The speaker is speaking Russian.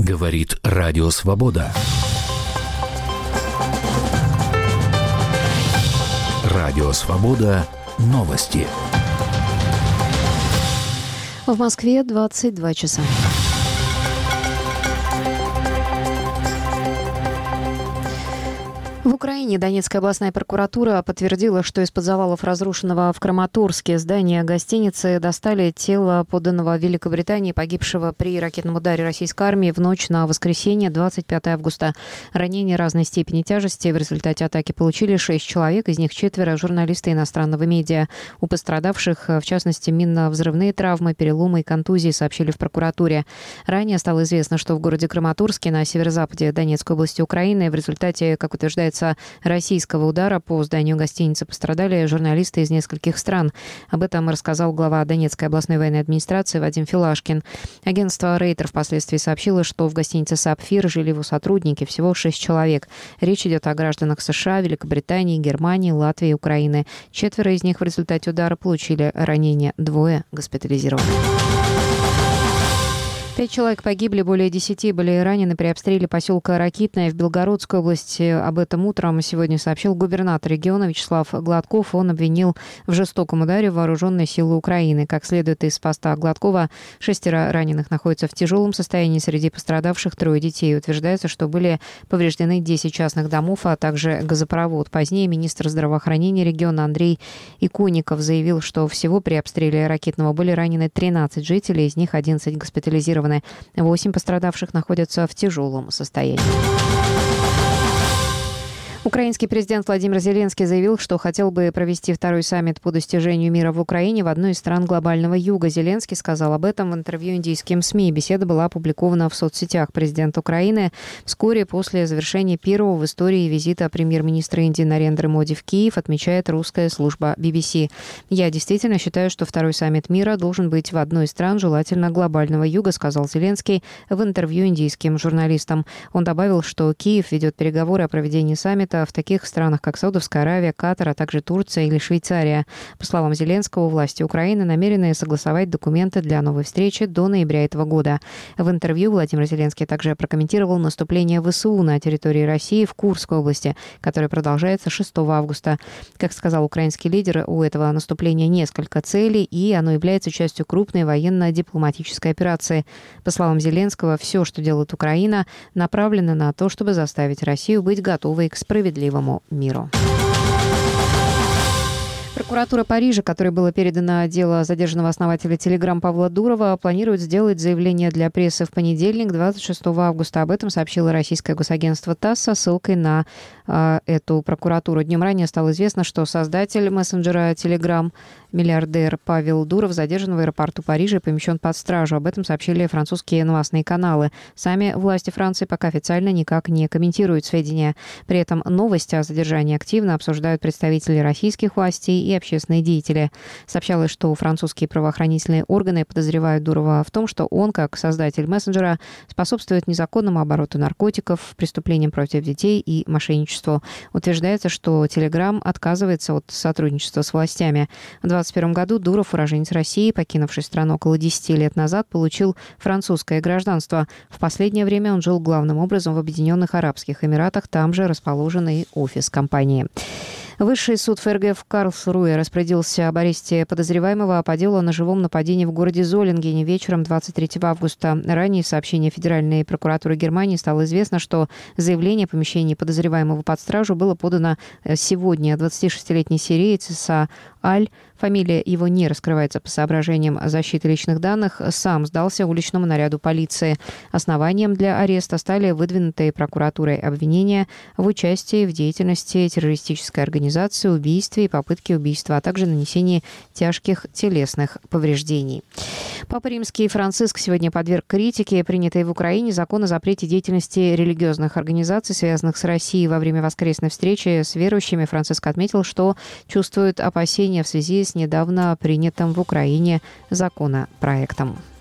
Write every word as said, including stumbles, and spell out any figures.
Говорит Радио Свобода. Радио Свобода. Новости. В Москве двадцать два часа. В Украине Донецкая областная прокуратура подтвердила, что из-под завалов разрушенного в Краматорске здания гостиницы достали тело подданного в Великобритании, погибшего при ракетном ударе российской армии в ночь на воскресенье, двадцать пятого августа. Ранения разной степени тяжести в результате атаки получили шесть человек, из них четверо журналисты иностранного медиа. У пострадавших, в частности, минно-взрывные травмы, переломы и контузии, сообщили в прокуратуре. Ранее стало известно, что в городе Краматорске на северо-западе Донецкой области Украины в результате, как утверждается, российского удара по зданию гостиницы пострадали журналисты из нескольких стран. Об этом рассказал глава Донецкой областной военной администрации Вадим Филашкин. Агентство Рейтер впоследствии сообщило, что в гостинице «Сапфир» жили его сотрудники, всего шесть человек. Речь идет о гражданах США, Великобритании, Германии, Латвии и Украины. Четверо из них в результате удара получили ранения, двое госпитализированы. Пять человек погибли, более десяти были ранены при обстреле поселка Ракитное в Белгородской области. Об этом утром сегодня сообщил губернатор региона Вячеслав Гладков. Он обвинил в жестоком ударе вооруженные силы Украины. Как следует из поста Гладкова, шестеро раненых находятся в тяжелом состоянии. Среди пострадавших трое детей. Утверждается, что были повреждены десять частных домов, а также газопровод. Позднее министр здравоохранения региона Андрей Иконников заявил, что всего при обстреле Ракитного были ранены тринадцать жителей, из них одиннадцать госпитализированы. Восемь пострадавших находятся в тяжелом состоянии. Украинский президент Владимир Зеленский заявил, что хотел бы провести второй саммит по достижению мира в Украине в одной из стран глобального юга. Зеленский сказал об этом в интервью индийским СМИ. Беседа была опубликована в соцсетях. Президент Украины вскоре после завершения первого в истории визита премьер-министра Индии Нарендры Моди в Киев, отмечает русская служба би би си. «Я действительно считаю, что второй саммит мира должен быть в одной из стран, желательно глобального юга», сказал Зеленский в интервью индийским журналистам. Он добавил, что Киев ведет переговоры о проведении саммита в таких странах, как Саудовская Аравия, Катар, а также Турция или Швейцария. По словам Зеленского, власти Украины намерены согласовать документы для новой встречи до ноября этого года. В интервью Владимир Зеленский также прокомментировал наступление ВСУ на территории России в Курской области, которое продолжается шестого августа. Как сказал украинский лидер, у этого наступления несколько целей, и оно является частью крупной военно-дипломатической операции. По словам Зеленского, все, что делает Украина, направлено на то, чтобы заставить Россию быть готовой к справедливому справедливому миру. Прокуратура Парижа, которой было передано дело задержанного основателя Telegram Павла Дурова, планирует сделать заявление для прессы в понедельник, двадцать шестого августа. Об этом сообщило российское госагентство ТАСС со ссылкой на э, эту прокуратуру. Днем ранее стало известно, что создатель мессенджера Telegram, миллиардер Павел Дуров, задержан в аэропорту Парижа и помещен под стражу. Об этом сообщили французские новостные каналы. Сами власти Франции пока официально никак не комментируют сведения. При этом новости о задержании активно обсуждают представители российских властей и общественные деятели. Сообщалось, что французские правоохранительные органы подозревают Дурова в том, что он, как создатель мессенджера, способствует незаконному обороту наркотиков, преступлениям против детей и мошенничеству. Утверждается, что Telegram отказывается от сотрудничества с властями. В двадцать первом году Дуров, уроженец России, покинувший страну около десяти лет назад, получил французское гражданство. В последнее время он жил главным образом в Объединенных Арабских Эмиратах, там же расположен и офис компании. Высший суд ФРГ в Карлсруэ распорядился об аресте подозреваемого по делу о ножевом нападении в городе Золингене вечером двадцать третьего августа. Ранее в сообщении Федеральной прокуратуры Германии стало известно, что заявление о помещении подозреваемого под стражу было подано сегодня. двадцатишестилетний сириец Иса Аль, фамилия его не раскрывается по соображениям защиты личных данных, сам сдался уличному наряду полиции. Основанием для ареста стали выдвинутые прокуратурой обвинения в участии в деятельности террористической организации, убийстве и попытке убийства, а также нанесении тяжких телесных повреждений. Папа Римский Франциск сегодня подверг критике принятый в Украине закон о запрете деятельности религиозных организаций, связанных с Россией. Во время воскресной встречи с верующими Франциск отметил, что чувствует опасения в связи с недавно принятым в Украине законопроектом.